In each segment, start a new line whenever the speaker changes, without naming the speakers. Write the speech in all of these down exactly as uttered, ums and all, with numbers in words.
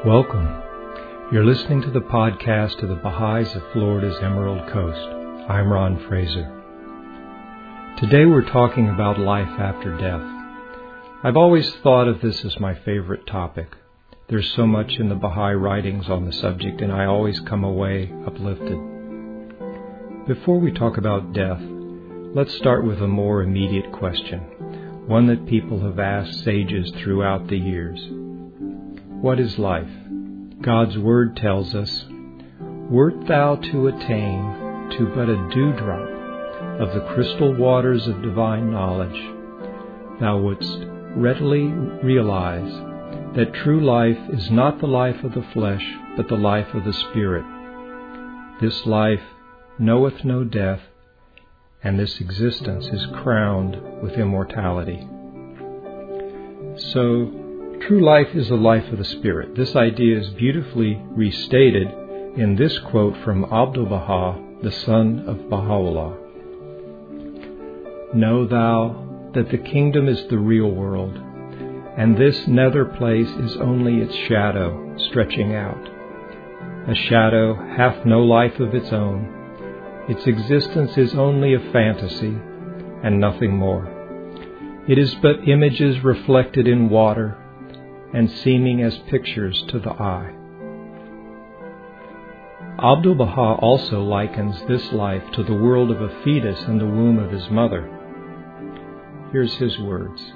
Welcome. You're listening to the podcast of the Baha'is of Florida's Emerald Coast. I'm Ron Fraser. Today we're talking about life after death. I've always thought of this as my favorite topic. There's so much in the Baha'i writings on the subject, and I always come away uplifted. Before we talk about death, let's start with a more immediate question, one that people have asked sages throughout the years. What is life? God's word tells us, "Wert thou to attain to but a dewdrop of the crystal waters of divine knowledge, thou wouldst readily realize that true life is not the life of the flesh, but the life of the spirit. This life knoweth no death, and this existence is crowned with immortality." So, true life is the life of the spirit. This idea is beautifully restated in this quote from Abdu'l-Baha, the son of Baha'u'llah. "Know thou that the kingdom is the real world, and this nether place is only its shadow stretching out. A shadow hath no life of its own. Its existence is only a fantasy, and nothing more. It is but images reflected in water, and seeming as pictures to the eye." Abdu'l-Baha also likens this life to the world of a fetus in the womb of his mother. Here's his words.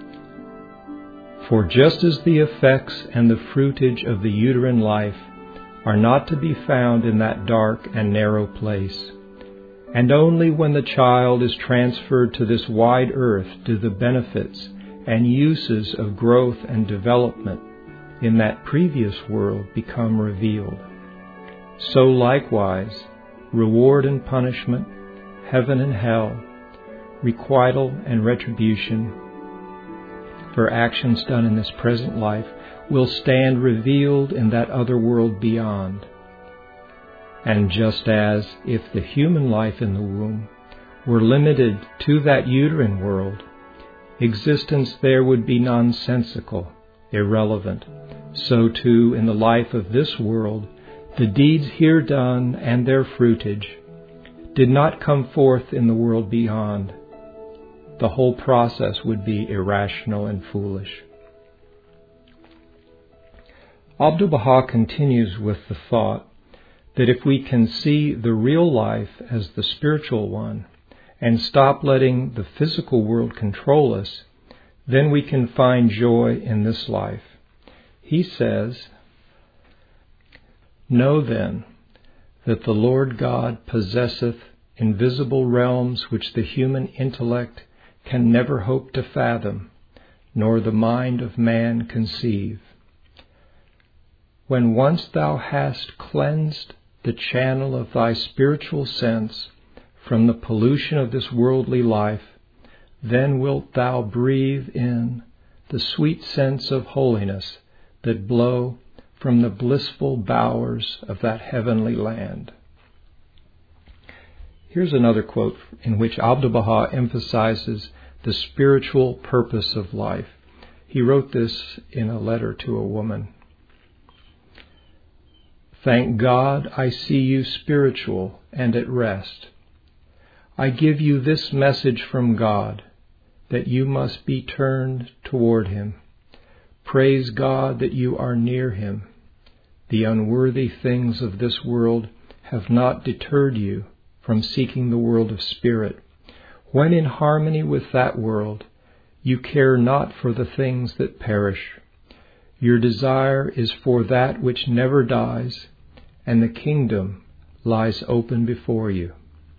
"For just as the effects and the fruitage of the uterine life are not to be found in that dark and narrow place, and only when the child is transferred to this wide earth do the benefits and uses of growth and development in that previous world become revealed, so likewise reward and punishment, heaven and hell, requital and retribution for actions done in this present life will stand revealed in that other world beyond. And just as if the human life in the womb were limited to that uterine world, existence there would be nonsensical, irrelevant, so too in the life of this world, the deeds here done and their fruitage did not come forth in the world beyond. The whole process would be irrational and foolish." Abdu'l-Baha continues with the thought that if we can see the real life as the spiritual one, and stop letting the physical world control us, then we can find joy in this life. He says, "Know then that the Lord God possesseth invisible realms which the human intellect can never hope to fathom, nor the mind of man conceive. When once thou hast cleansed the channel of thy spiritual sense from the pollution of this worldly life, then wilt thou breathe in the sweet scents of holiness that blow from the blissful bowers of that heavenly land." Here's another quote in which Abdu'l-Baha emphasizes the spiritual purpose of life. He wrote this in a letter to a woman. "Thank God I see you spiritual and at rest. I give you this message from God, that you must be turned toward Him. Praise God that you are near Him. The unworthy things of this world have not deterred you from seeking the world of spirit. When in harmony with that world, you care not for the things that perish. Your desire is for that which never dies, and the kingdom lies open before you."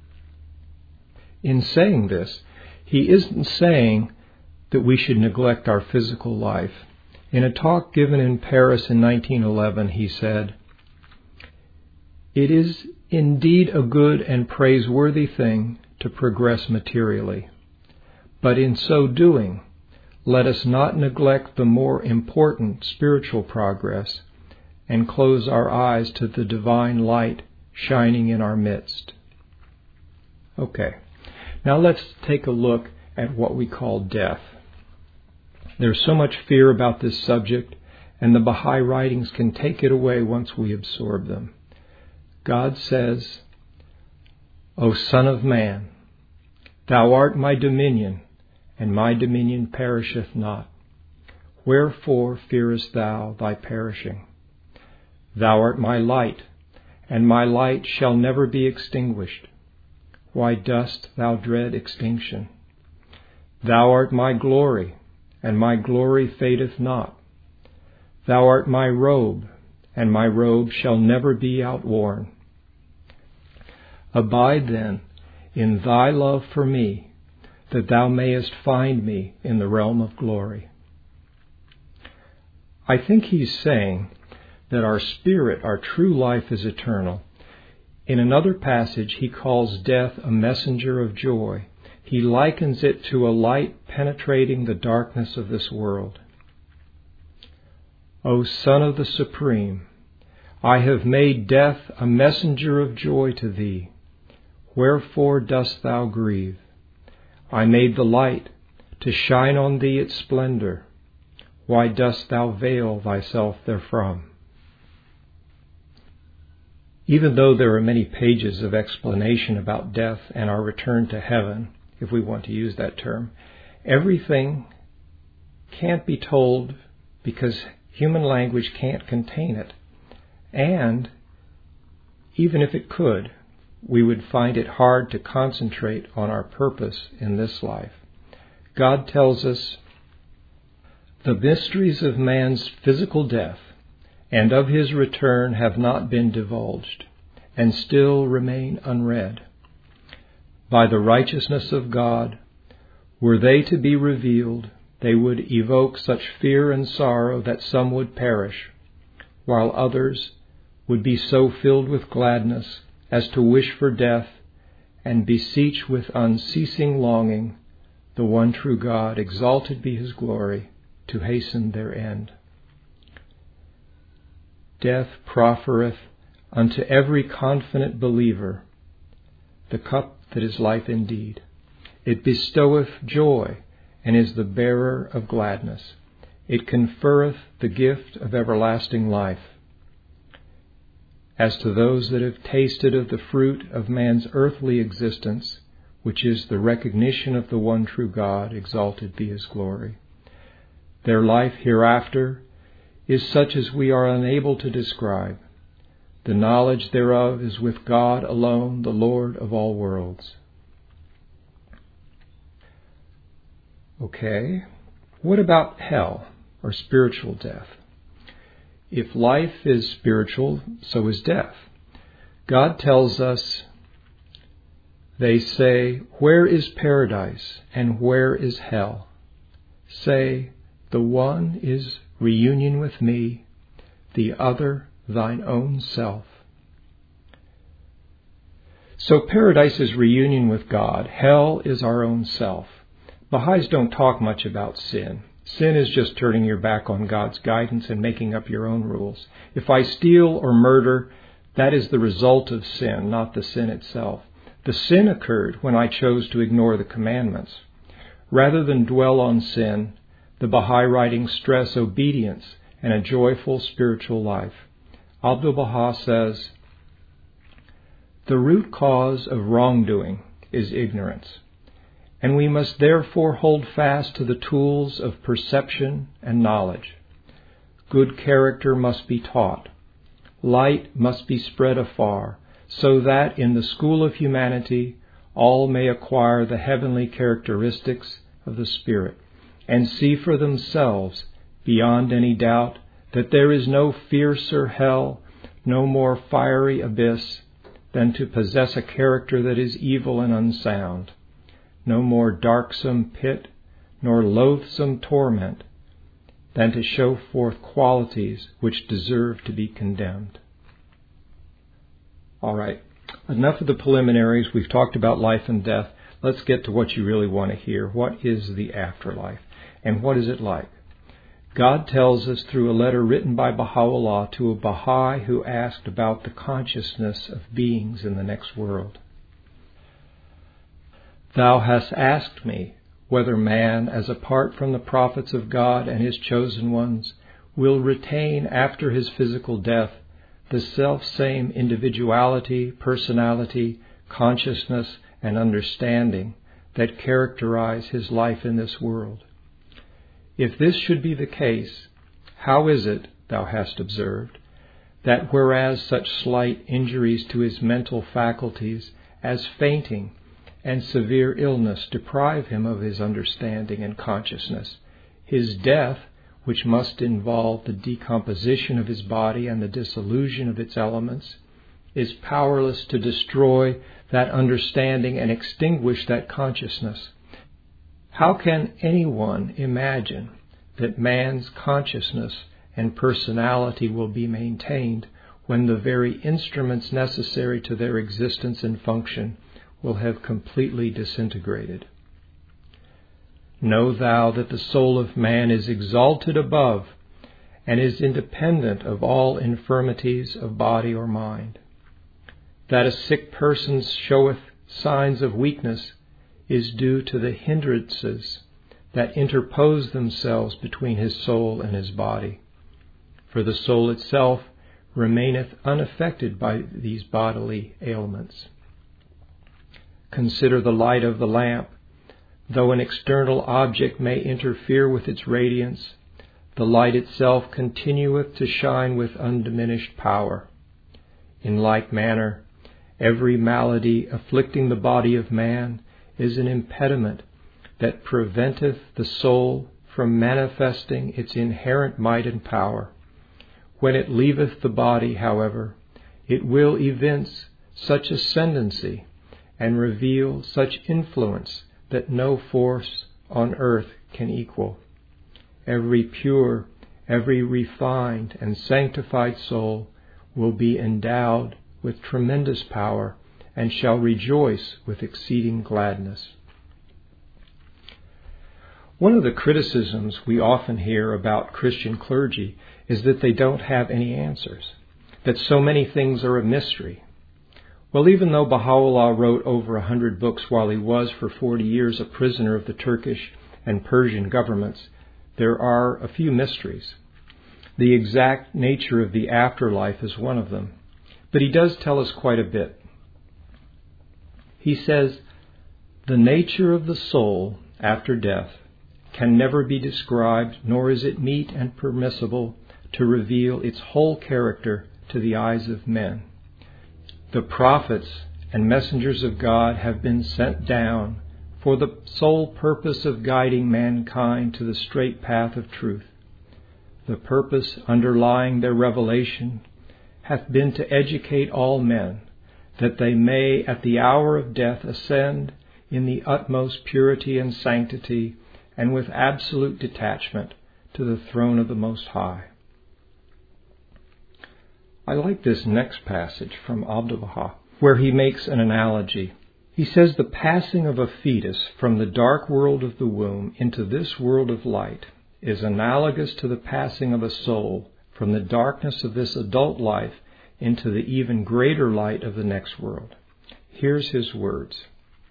In saying this, he isn't saying that we should neglect our physical life. In a talk given in Paris in nineteen eleven, he said, "It is indeed a good and praiseworthy thing to progress materially, but in so doing, let us not neglect the more important spiritual progress and close our eyes to the divine light shining in our midst." Okay. Now let's take a look at what we call death. There's so much fear about this subject, and the Baha'i writings can take it away once we absorb them. God says, O Son of Man, thou art my dominion, and my dominion perisheth not. Wherefore fearest thou thy perishing? Thou art my light, and my light shall never be extinguished. Why dost thou dread extinction? Thou art my glory, and my glory fadeth not. Thou art my robe, and my robe shall never be outworn. Abide then in thy love for me, that thou mayest find me in the realm of glory. I think he's saying that our spirit, our true life, is eternal. In another passage, he calls death a messenger of joy. He likens it to a light penetrating the darkness of this world. O Son of the Supreme, I have made death a messenger of joy to thee. Wherefore dost thou grieve? I made the light to shine on thee its splendor. Why dost thou veil thyself therefrom? Even though there are many pages of explanation about death and our return to heaven, if we want to use that term, everything can't be told because human language can't contain it. And even if it could, we would find it hard to concentrate on our purpose in this life. God tells us, the mysteries of man's physical death and of his return have not been divulged, and still remain unread. By the righteousness of God, were they to be revealed, they would evoke such fear and sorrow that some would perish, while others would be so filled with gladness as to wish for death and beseech with unceasing longing the one true God, exalted be his glory, to hasten their end. Death proffereth unto every confident believer the cup that is life indeed. It bestoweth joy and is the bearer of gladness. It conferreth the gift of everlasting life. As to those that have tasted of the fruit of man's earthly existence, which is the recognition of the one true God, exalted be his glory, their life hereafter is such as we are unable to describe. The knowledge thereof is with God alone, the Lord of all worlds. Okay, what about hell, or spiritual death? If life is spiritual, so is death. God tells us, they say, where is paradise and where is hell? Say, the one is reunion with me, the other thine own self. So paradise is reunion with God. Hell is our own self. Baha'is don't talk much about sin. Sin is just turning your back on God's guidance and making up your own rules. If I steal or murder, that is the result of sin, not the sin itself. The sin occurred when I chose to ignore the commandments. Rather than dwell on sin, the Baha'i writings stress obedience and a joyful spiritual life. Abdu'l-Baha says, the root cause of wrongdoing is ignorance, and we must therefore hold fast to the tools of perception and knowledge. Good character must be taught. Light must be spread afar, so that in the school of humanity all may acquire the heavenly characteristics of the Spirit, and see for themselves, beyond any doubt, that there is no fiercer hell, no more fiery abyss, than to possess a character that is evil and unsound, no more darksome pit, nor loathsome torment, than to show forth qualities which deserve to be condemned. All right, enough of the preliminaries. We've talked about life and death. Let's get to what you really want to hear. What is the afterlife? And what is it like? God tells us through a letter written by Baha'u'llah to a Baha'i who asked about the consciousness of beings in the next world. Thou hast asked me whether man, as apart from the prophets of God and his chosen ones, will retain after his physical death the self-same individuality, personality, consciousness, and understanding that characterize his life in this world. If this should be the case, how is it, thou hast observed, that whereas such slight injuries to his mental faculties as fainting and severe illness deprive him of his understanding and consciousness, his death, which must involve the decomposition of his body and the dissolution of its elements, is powerless to destroy that understanding and extinguish that consciousness? How can anyone imagine that man's consciousness and personality will be maintained when the very instruments necessary to their existence and function will have completely disintegrated? Know thou that the soul of man is exalted above and is independent of all infirmities of body or mind. That a sick person showeth signs of weakness is due to the hindrances that interpose themselves between his soul and his body. For the soul itself remaineth unaffected by these bodily ailments. Consider the light of the lamp. Though an external object may interfere with its radiance, the light itself continueth to shine with undiminished power. In like manner, every malady afflicting the body of man is an impediment that preventeth the soul from manifesting its inherent might and power. When it leaveth the body, however, it will evince such ascendancy and reveal such influence that no force on earth can equal. Every pure, every refined and sanctified soul will be endowed with tremendous power and shall rejoice with exceeding gladness. One of the criticisms we often hear about Christian clergy is that they don't have any answers, that so many things are a mystery. Well, even though Baha'u'llah wrote over a hundred books while he was for forty years a prisoner of the Turkish and Persian governments, there are a few mysteries. The exact nature of the afterlife is one of them, but he does tell us quite a bit. He says, "The nature of the soul after death can never be described, nor is it meet and permissible to reveal its whole character to the eyes of men. The prophets and messengers of God have been sent down for the sole purpose of guiding mankind to the straight path of truth. The purpose underlying their revelation hath been to educate all men, that they may at the hour of death ascend in the utmost purity and sanctity and with absolute detachment to the throne of the Most High." I like this next passage from Abdu'l-Baha, where he makes an analogy. He says the passing of a fetus from the dark world of the womb into this world of light is analogous to the passing of a soul from the darkness of this adult life into the even greater light of the next world. Here's his words.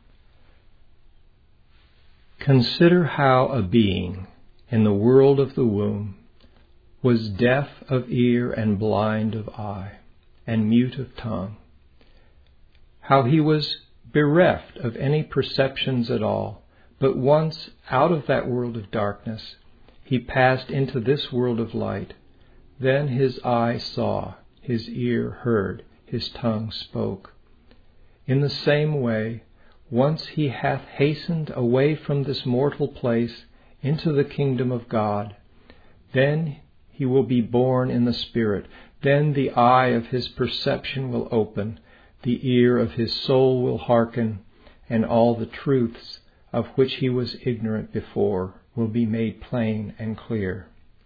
"Consider how a being in the world of the womb was deaf of ear and blind of eye, and mute of tongue. How he was bereft of any perceptions at all, but once out of that world of darkness, he passed into this world of light. Then his eye saw, his ear heard, his tongue spoke. In the same way, once he hath hastened away from this mortal place into the kingdom of God, then he will be born in the Spirit. Then the eye of his perception will open, the ear of his soul will hearken, and all the truths of which he was ignorant before will be made plain and clear."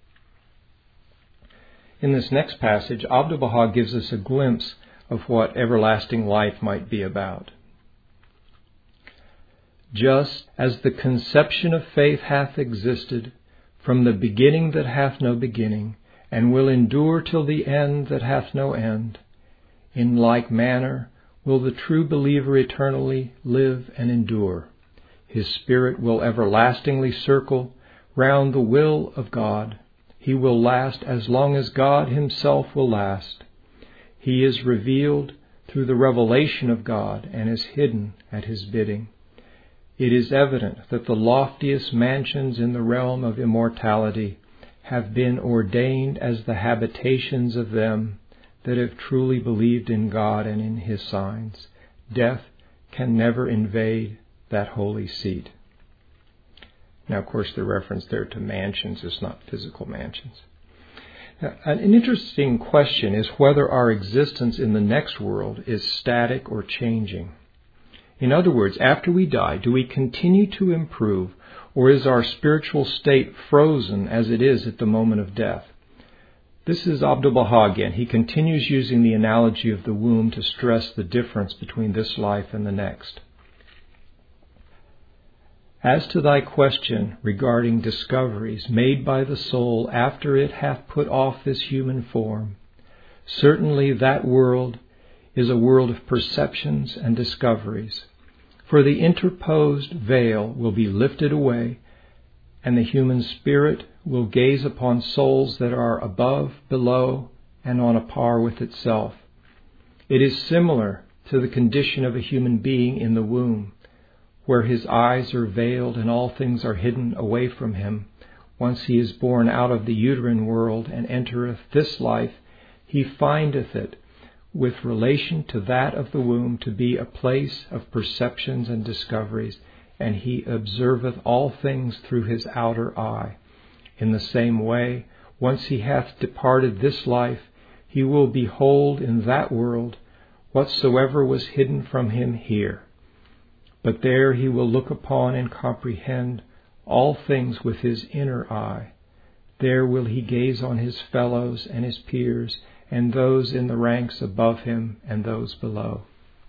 In this next passage, Abdu'l-Baha gives us a glimpse of what everlasting life might be about. "Just as the conception of faith hath existed from the beginning that hath no beginning, and will endure till the end that hath no end, in like manner will the true believer eternally live and endure. His spirit will everlastingly circle round the will of God. He will last as long as God himself will last. He is revealed through the revelation of God and is hidden at his bidding. It is evident that the loftiest mansions in the realm of immortality have been ordained as the habitations of them that have truly believed in God and in his signs. Death can never invade that holy seat. Now, of course, the reference there to mansions is not physical mansions. Now, an interesting question is whether our existence in the next world is static or changing. In other words, after we die, do we continue to improve, or is our spiritual state frozen as it is at the moment of death? This is Abdu'l-Baha again. He continues using the analogy of the womb to stress the difference between this life and the next. As to thy question regarding discoveries made by the soul after it hath put off this human form, certainly that world is a world of perceptions and discoveries. For the interposed veil will be lifted away, and the human spirit will gaze upon souls that are above, below, and on a par with itself. It is similar to the condition of a human being in the womb, where his eyes are veiled and all things are hidden away from him. Once he is born out of the uterine world and entereth this life, he findeth it, with relation to that of the womb, to be a place of perceptions and discoveries, and he observeth all things through his outer eye. In the same way, once he hath departed this life, he will behold in that world whatsoever was hidden from him here. But there he will look upon and comprehend all things with his inner eye. There will he gaze on his fellows and his peers, and those in the ranks above him and those below.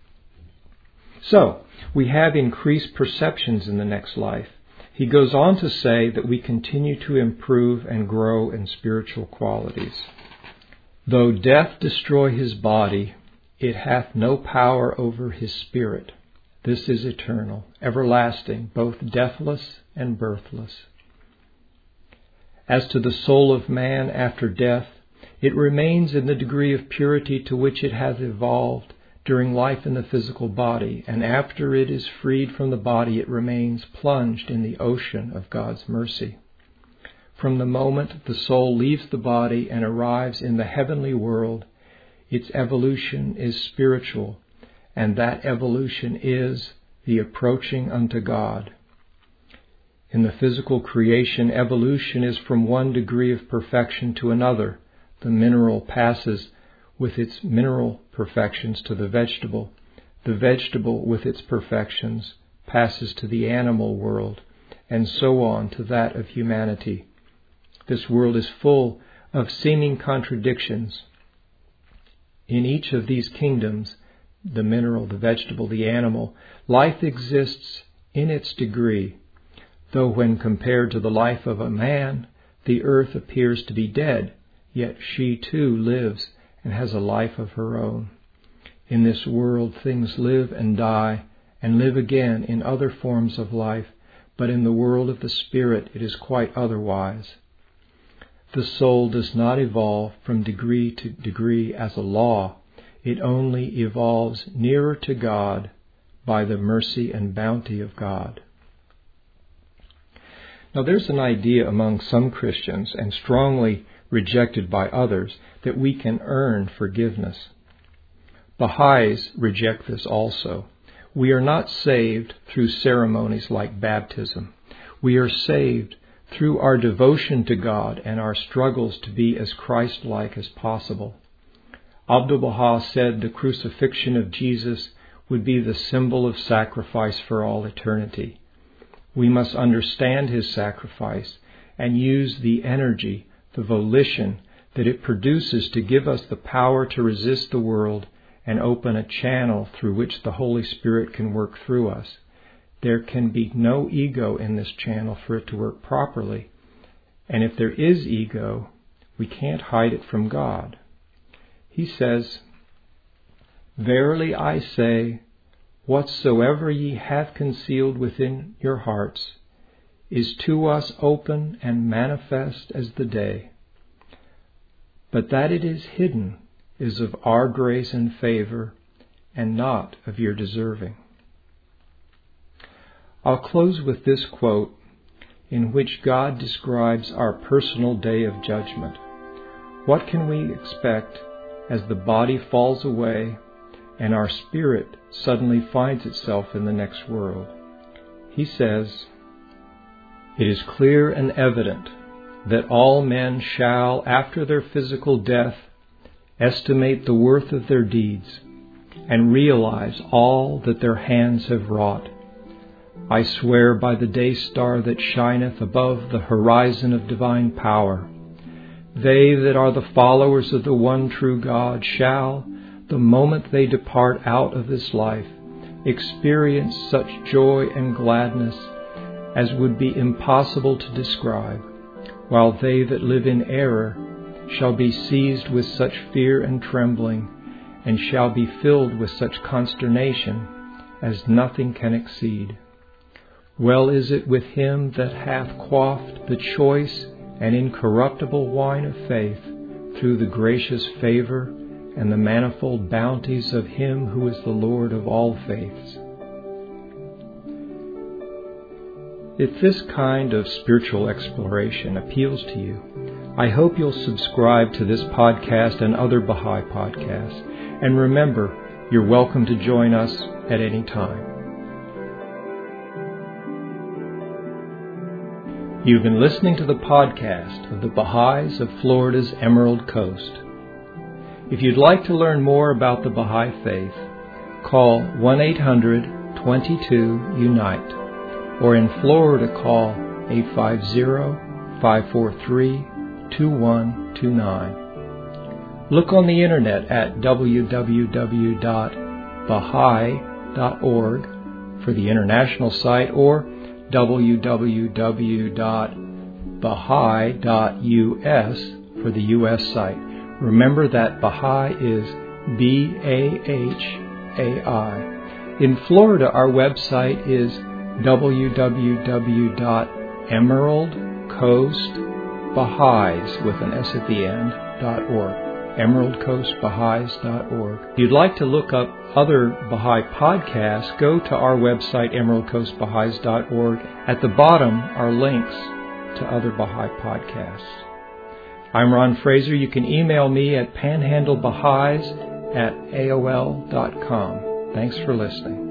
So, we have increased perceptions in the next life. He goes on to say that we continue to improve and grow in spiritual qualities. Though death destroy his body, it hath no power over his spirit. This is eternal, everlasting, both deathless and birthless. As to the soul of man after death, it remains in the degree of purity to which it has evolved during life in the physical body, and after it is freed from the body, it remains plunged in the ocean of God's mercy. From the moment the soul leaves the body and arrives in the heavenly world, its evolution is spiritual, and that evolution is the approaching unto God. In the physical creation, evolution is from one degree of perfection to another. The mineral passes with its mineral perfections to the vegetable. The vegetable with its perfections passes to the animal world, and so on to that of humanity. This world is full of seeming contradictions. In each of these kingdoms, the mineral, the vegetable, the animal, life exists in its degree, though when compared to the life of a man, the earth appears to be dead, yet she too lives and has a life of her own. In this world things live and die and live again in other forms of life, but in the world of the spirit it is quite otherwise. The soul does not evolve from degree to degree as a law. It only evolves nearer to God by the mercy and bounty of God. Now there's an idea among some Christians, and strongly rejected by others, that we can earn forgiveness. Baha'is reject this also. We are not saved through ceremonies like baptism. We are saved through our devotion to God and our struggles to be as Christ-like as possible. Abdu'l-Baha said the crucifixion of Jesus would be the symbol of sacrifice for all eternity. We must understand his sacrifice and use the energy, the volition that it produces to give us the power to resist the world and open a channel through which the Holy Spirit can work through us. There can be no ego in this channel for it to work properly. And if there is ego, we can't hide it from God. He says, Verily I say, whatsoever ye have concealed within your hearts is to us open and manifest as the day. but that it is hidden is of our grace and favor, and not of your deserving. I'll close with this quote in which God describes our personal day of judgment. What can we expect as the body falls away and our spirit suddenly finds itself in the next world? He says, "It is clear and evident that all men shall, after their physical death, estimate the worth of their deeds and realize all that their hands have wrought. I swear by the day star that shineth above the horizon of divine power, they that are the followers of the one true God shall, the moment they depart out of this life, experience such joy and gladness as would be impossible to describe, while they that live in error shall be seized with such fear and trembling, and shall be filled with such consternation as nothing can exceed. Well is it with him that hath quaffed the choice and incorruptible wine of faith through the gracious favor and the manifold bounties of him who is the Lord of all faiths." If this kind of spiritual exploration appeals to you, I hope you'll subscribe to this podcast and other Baha'i podcasts. And remember, you're welcome to join us at any time. You've been listening to the podcast of the Baha'is of Florida's Emerald Coast. If you'd like to learn more about the Baha'i Faith, call one eight hundred, twenty-two, UNITE, or in Florida call eight five zero, five four three, two one two nine. Look on the internet at w w w dot baha'i dot org for the international site, or w w w dot baha'i dot u s for the U S site. Remember that Baha'i is B A H A I. In Florida, our website is w w w dot emerald coast baha'is with an S at the end, .org. emerald coast baha'is dot org. If you'd like to look up other Baha'i podcasts, go to our website, emerald coast baha'is dot org. At the bottom are links to other Baha'i podcasts. I'm Ron Fraser. You can email me at panhandlebaha'is at A O L dot com. Thanks for listening.